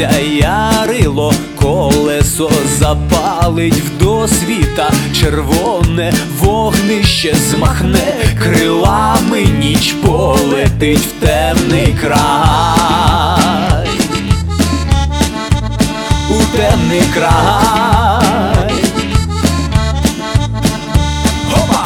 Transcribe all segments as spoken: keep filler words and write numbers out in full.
крутиться ярило, колесо запалить вдосвіта, червоне вогнище змахне крилами, ніч полетить в темний край, у темний край. Хопа!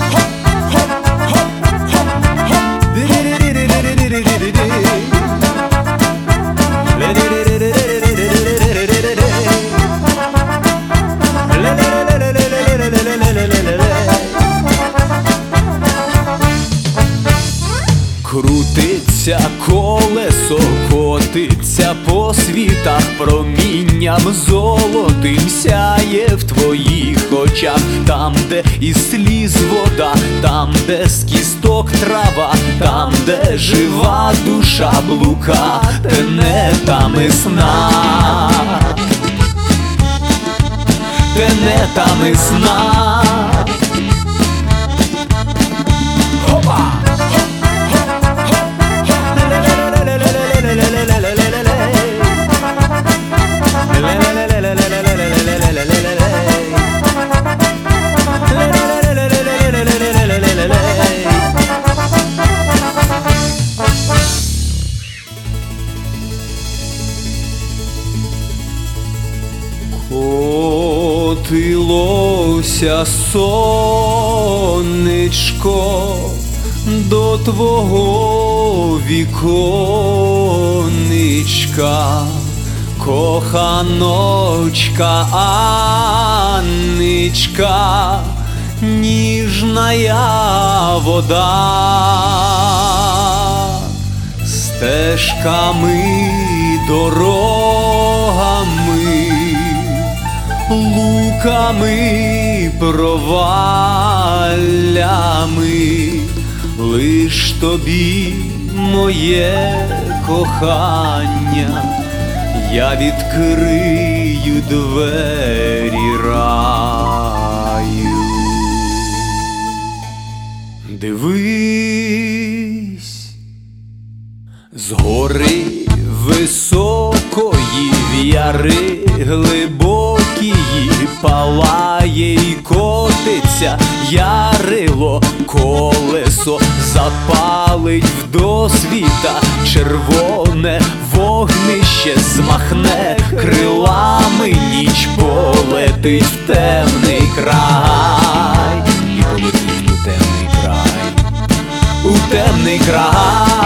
Крутиться колесо, котиться по світах, промінням золотим сяє в твоїх очах. Там, де із сліз вода, там, де з кісток трава, там, де жива душа блука, тенетами сна, тенетами сна. Хопа! Котилося сонечко до твого віконечка, коханочка Анничка, ніжная вода, стежками, дорогами, луками, проваллями, лиш тобі, моє кохання, я відкрию двері раю. Дивись, згори високої, в яри глибокії, палає й котиться ярило, колесо запалить вдосвіта, червоне вогнище змахне крилами, ніч полетить в темний край, і полетить у темний край, у темний край.